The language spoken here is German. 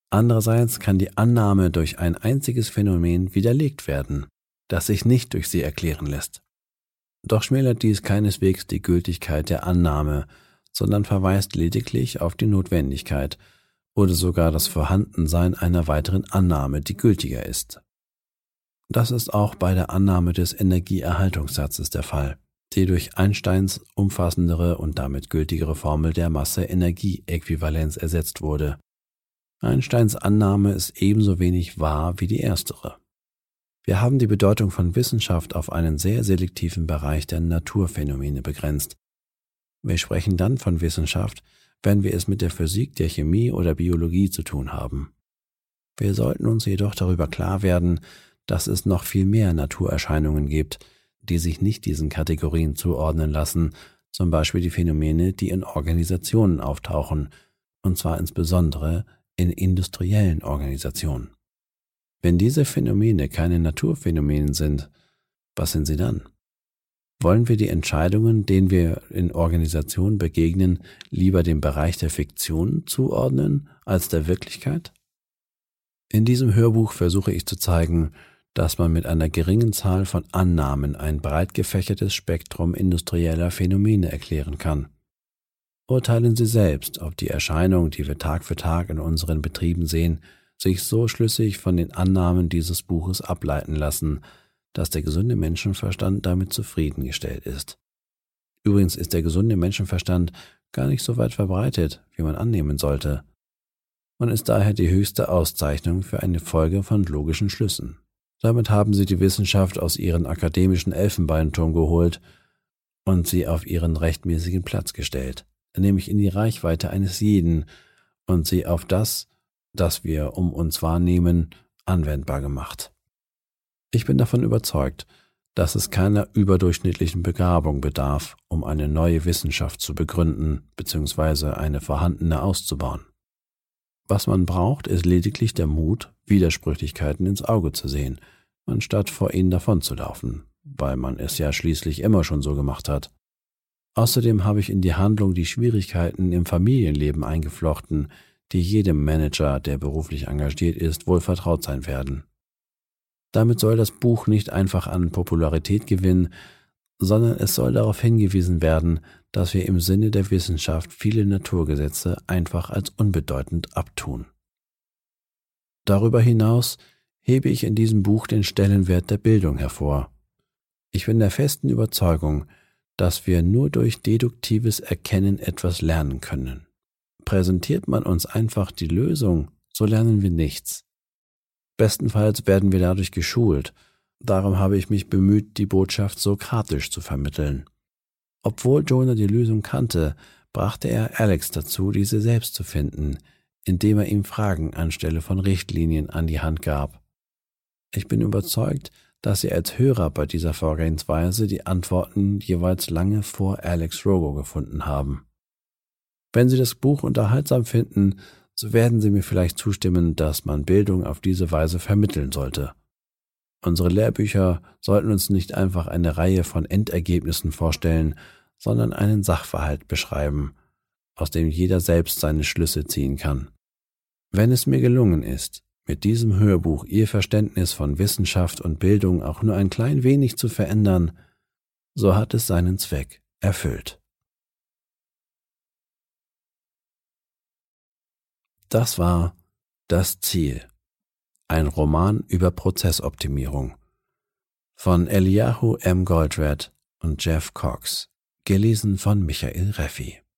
Andererseits kann die Annahme durch ein einziges Phänomen widerlegt werden, das sich nicht durch sie erklären lässt. Doch schmälert dies keineswegs die Gültigkeit der Annahme, sondern verweist lediglich auf die Notwendigkeit oder sogar das Vorhandensein einer weiteren Annahme, die gültiger ist. Das ist auch bei der Annahme des Energieerhaltungssatzes der Fall, die durch Einsteins umfassendere und damit gültigere Formel der Masse-Energie-Äquivalenz ersetzt wurde. Einsteins Annahme ist ebenso wenig wahr wie die erstere. Wir haben die Bedeutung von Wissenschaft auf einen sehr selektiven Bereich der Naturphänomene begrenzt. Wir sprechen dann von Wissenschaft, wenn wir es mit der Physik, der Chemie oder Biologie zu tun haben. Wir sollten uns jedoch darüber klar werden, dass es noch viel mehr Naturerscheinungen gibt, die sich nicht diesen Kategorien zuordnen lassen, zum Beispiel die Phänomene, die in Organisationen auftauchen, und zwar insbesondere in industriellen Organisationen. Wenn diese Phänomene keine Naturphänomene sind, was sind sie dann? Wollen wir die Entscheidungen, denen wir in Organisationen begegnen, lieber dem Bereich der Fiktion zuordnen als der Wirklichkeit? In diesem Hörbuch versuche ich zu zeigen, dass man mit einer geringen Zahl von Annahmen ein breit gefächertes Spektrum industrieller Phänomene erklären kann. Urteilen Sie selbst, ob die Erscheinungen, die wir Tag für Tag in unseren Betrieben sehen, sich so schlüssig von den Annahmen dieses Buches ableiten lassen, dass der gesunde Menschenverstand damit zufriedengestellt ist. Übrigens ist der gesunde Menschenverstand gar nicht so weit verbreitet, wie man annehmen sollte, und ist daher die höchste Auszeichnung für eine Folge von logischen Schlüssen. Damit haben Sie die Wissenschaft aus ihren akademischen Elfenbeinturm geholt und sie auf ihren rechtmäßigen Platz gestellt, nämlich in die Reichweite eines jeden, und sie auf das wir um uns wahrnehmen, anwendbar gemacht. Ich bin davon überzeugt, dass es keiner überdurchschnittlichen Begabung bedarf, um eine neue Wissenschaft zu begründen bzw. eine vorhandene auszubauen. Was man braucht, ist lediglich der Mut, Widersprüchlichkeiten ins Auge zu sehen, anstatt vor ihnen davonzulaufen, weil man es ja schließlich immer schon so gemacht hat. Außerdem habe ich in die Handlung die Schwierigkeiten im Familienleben eingeflochten, die jedem Manager, der beruflich engagiert ist, wohl vertraut sein werden. Damit soll das Buch nicht einfach an Popularität gewinnen, sondern es soll darauf hingewiesen werden, dass wir im Sinne der Wissenschaft viele Naturgesetze einfach als unbedeutend abtun. Darüber hinaus hebe ich in diesem Buch den Stellenwert der Bildung hervor. Ich bin der festen Überzeugung, dass wir nur durch deduktives Erkennen etwas lernen können. Präsentiert man uns einfach die Lösung, so lernen wir nichts. Bestenfalls werden wir dadurch geschult. Darum habe ich mich bemüht, die Botschaft sokratisch zu vermitteln. Obwohl Jonah die Lösung kannte, brachte er Alex dazu, diese selbst zu finden, indem er ihm Fragen anstelle von Richtlinien an die Hand gab. Ich bin überzeugt, dass Sie als Hörer bei dieser Vorgehensweise die Antworten jeweils lange vor Alex Rogo gefunden haben. Wenn Sie das Buch unterhaltsam finden, so werden Sie mir vielleicht zustimmen, dass man Bildung auf diese Weise vermitteln sollte. Unsere Lehrbücher sollten uns nicht einfach eine Reihe von Endergebnissen vorstellen, sondern einen Sachverhalt beschreiben, aus dem jeder selbst seine Schlüsse ziehen kann. Wenn es mir gelungen ist, mit diesem Hörbuch Ihr Verständnis von Wissenschaft und Bildung auch nur ein klein wenig zu verändern, so hat es seinen Zweck erfüllt. Das war Das Ziel, ein Roman über Prozessoptimierung von Eliyahu M. Goldratt und Jeff Cox, gelesen von Michael Reffi.